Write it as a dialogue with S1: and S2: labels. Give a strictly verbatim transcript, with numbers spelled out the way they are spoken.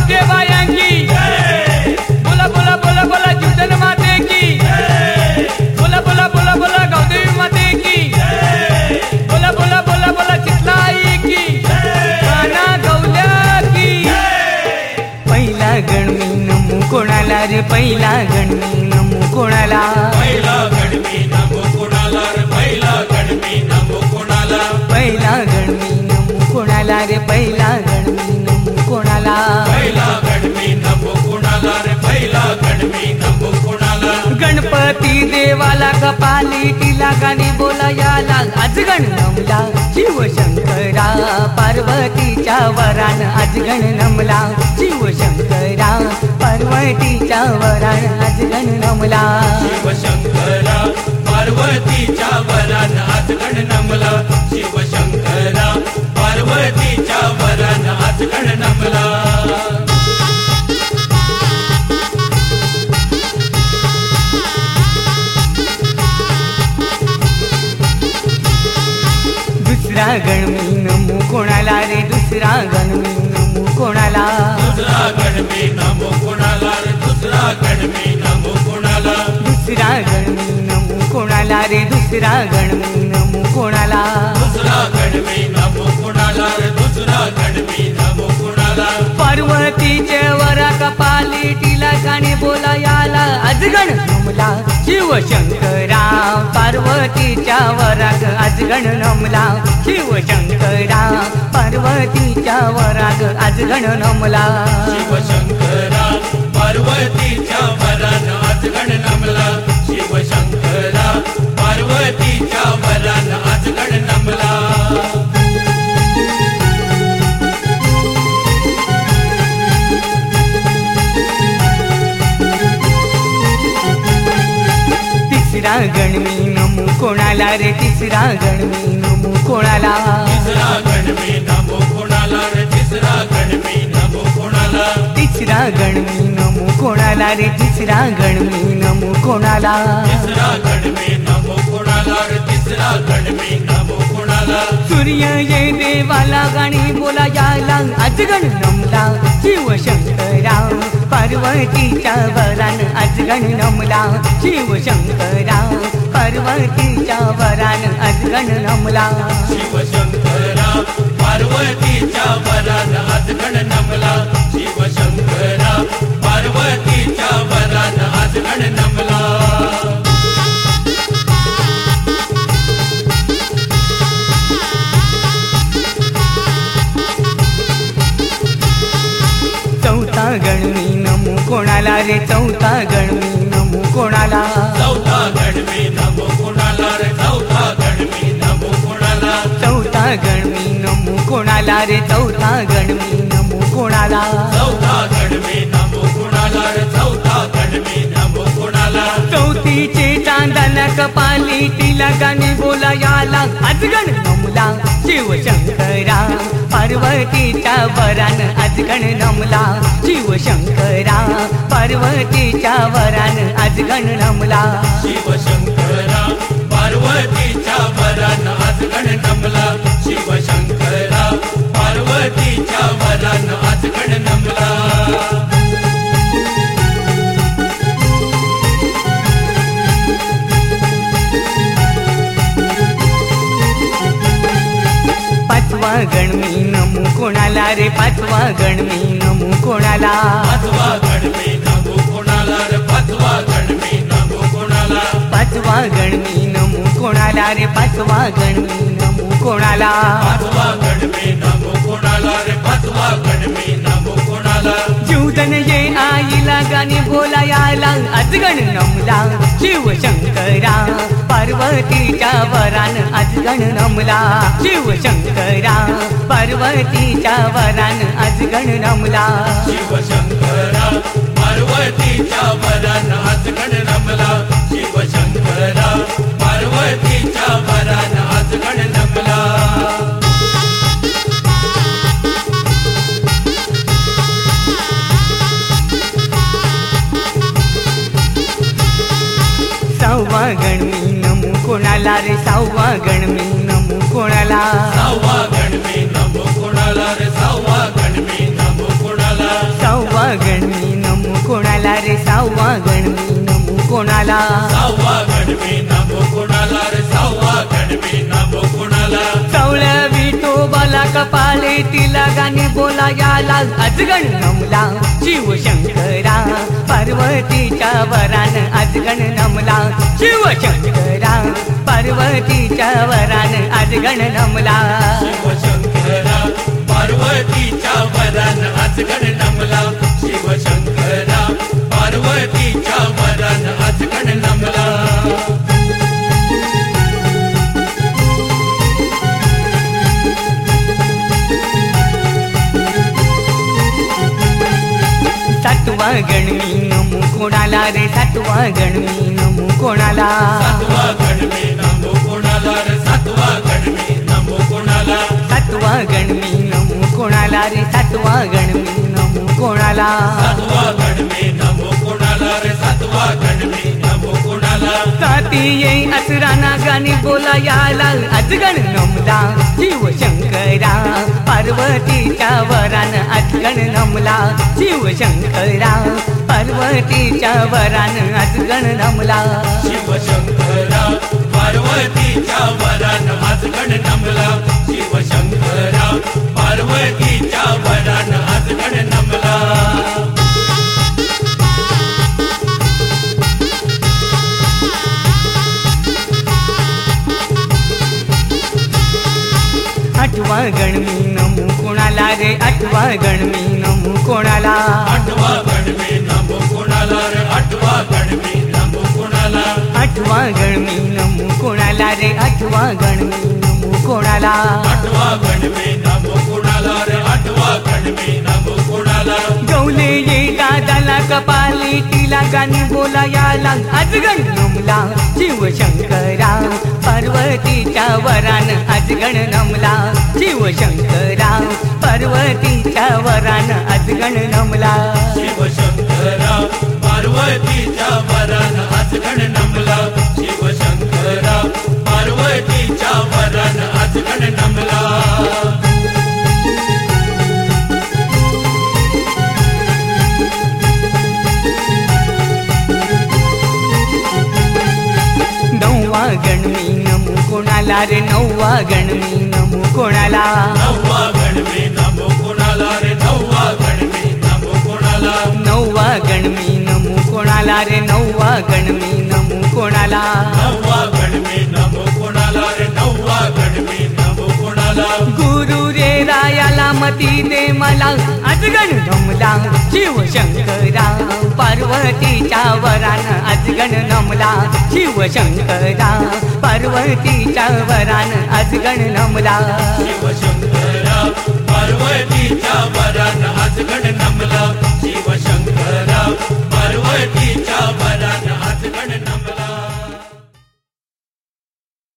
S1: गौडे बाया की बोला बोला बोला बोला जुटन माते की बोला बोला बोला बोला गौदेवी माते की बोला बोला बोला बोला चितलाई की गाना गौल्या की पहिला गण मी नमू कोणाला रे पहिला गण मी नमू कोणाला
S2: पहिला गण मी नमो कोणाला रे पहिला गण मी नमो कोणाला
S1: पहिला गण मी नमू कोणाला रे पहिला गण मी नमू कोणाला
S2: पहिला गण मी नमो कोणाला रे पहिला गण मी नमो कोणाला
S1: गणपती देवाला कपाली टिला गाणी बोलायाला आज गण नमला शिवशंकरा पार्वतीच्या वरान आज गण नमला शिवशंकरा पार्वतीच्या वरान आज गण नमला
S2: शिवशंकरा पार्वतीच्या वरान आज गण नमला शिवशंकरा पार्वतीच्या वरान आज गण नमला
S1: दुसरा गण मी नमू कोणाला रे दुसरा गण मी नमू कोणाला
S2: दुसरा गण मी नमो कोणाला रे दुसरा गण मी नमो कोणाला
S1: दुसरा गण मी नमू कोणाला रे दुसरा गण मी नमू कोणाला
S2: दुसरा गण मी नमो कोणाला रे दुसरा गण मी नमो कोणाला
S1: पार्वतीचे वरा कपाली टिला गाणी बोलायाला आज गण नमला शिवशंकरा पार्वतीच्या वराग आज गण नमला शिवशंकरा पार्वतीच्या वराग आज गण नमला
S2: शिवशंकरा पार्वतीच्या वरान आज गण नमला शिवशंकरा पार्वतीच्या वरान आज गण नमला तिसरा गण मी नमू कोणाला रे तिसरा गण मी नमू कोणाला तिसरा गण मी नमो कोणाला रे तिसरा गण मी नमो कोणाला
S1: तिसरा गण मी नमू कोणाला रे तिसरा गण मी नमू कोणाला
S2: तिसरा गण मी नमो कोणाला रे तिसरा गण मी नमो कोणाला
S1: सूर्य ये देवाला गाणी बोलायाला आज गण नमला शिवशंकरा पार्वतीच्या वरान आज गण नमला शिवशंकरा पार्वतीच्या वरान आज गण नमला
S2: शिवशंकरा पार्वतीच्या वरान आज गण नमला शिवशंकरा पार्वतीच्या वरान आज गण नमला चौथा गण मी नमू कोणाला रे चौथा गण मी नमू कोणाला चौथा गण मी नमो कोणाला रे चौथा गण मी नमो कोणाला
S1: चौथा गण मी नमू कोणाला रे चौथा गण मी नमू कोणाला
S2: चौथा गण मी नमो कोणाला रे चौथा गण मी नमो कोणाला
S1: चौथीचे चांदन कपाली टिला गाणी बोलायाला आज गण नमला शिवशंकरा पार्वतीच्या वरान आज गण नमला शिवशंकरा पार्वतीच्या वरान आज गण नमला
S2: शिवशंकरा पार्वतीच्या वरान आज गण नमला शिवशंकरा पार्वतीच्या वरान आज गण नमला पाचवा गण मी नमू कोणाला रे पाचवा गण मी नमू कोणाला पाचवा गण मी नमो कोणाला रे पाचवा गण मी नमो कोणाला
S1: पाचवा गण मी नमू कोणाला रे पाचवा गण मी नमू कोणाला
S2: पाचवा गण मी नमो कोणाला रे पाचवा गण मी नमो कोणाला
S1: जीवधन ये आईला गाणी बोलायाला आज गण नमला शिवशंकरा पार्वतीच्या वरान आज गण नमला शिवशंकरा पार्वतीच्या वरान आज गण नमला
S2: शिवशंकरा पार्वतीच्या वरान आज गण नमला शिवशंकरा पार्वतीच्या वरान आज गण नमला
S1: सहावा गण मी नमू कोणाला रे सहावा गण मी नमू कोणाला
S2: सहावा गण मी नमो कोणाला रे सहावा गण मी नमो कोणाला
S3: गणमी नमो कोणाला रे सहावा गणमी नमो कोणाला
S2: सावळ्या विठोबाला कपाळे तिला गाणी बोलायाला अजगण नमला शिवशंकरा पार्वतीच्या वरान अजगण नमला शिवशंकरा पार्वतीच्या वरान अजगण नमला
S3: शिवशंकरा पार्वतीच्या वरान अजगण नमला शिवशंकरा पार्वतीच्या वरान अजगण नमला
S2: सातवा गणमी नमो कोणाला रे सातवा गणमी नमो कोणाला
S3: सातवा गणमी नमो कोणाला रे सातवा गणमी नमो कोणाला
S2: सातवा गणमी नमो कोणाला रे सातवा गणमी नमो कोणाला
S3: सातवा गणमी नमो कोणाला रे सातवा गणमी नमो कोणाला
S2: साती येई असराना गाणी बोलायाला अजगण नमला शिवशंकरा पार्वतीच्या वरान अजगण नमला शिवशंकरा पार्वतीच्या वरान अजगण नमला
S3: शिवशंकरा पार्वतीच्या वरान अजगण नमला शिवशंकरा पार्वतीच्या वरान अजगण नमला आठवा गणमी नमो कोणाला रे आठवा गणमी नमो कोणाला आठवा गणमी नमो कोणाला रे आठवा गणमी नमो कोणाला
S2: आठवा गणमी नमो कोणाला रे आठवा गणमी नमो कोणाला
S3: आठवा गणमी नमो कोणाला रे आठवा गणमी नमो कोणाला
S2: गौले ये दादाला कपाली तिला गाणी बोलायाला अजगण नमला शिवशंकरा पार्वतीच्या वरान अजगण नमला शिवशंकरा पार्वतीच्या वरान अजगण नमला
S3: शिवशंकरा पार्वतीच्या वरान अजगण नमला शिवशंकरा पार्वतीच्या वरान अजगण नमला
S2: नववा गणमी नमो कोणाला रे नववा गणमी नमो कोणाला
S3: नववा गणमी नमो कोणाला रे नववा गणमी नमो कोणाला
S2: नववा गणमी नमो कोणाला रे नववा गणमी नमो कोणाला
S3: नववा गणमी नमो कोणाला रे नववा गणमी नमो कोणाला
S2: गुरु रे रायाला मती दे मला अजगण नमला शिवशंकरा पार्वतीच्या वरान अजगण नमला शिवशंकरा पार्वतीच्या वरान अजगण नमला
S3: शिवशंकरा पार्वतीच्या वरान अजगण नमला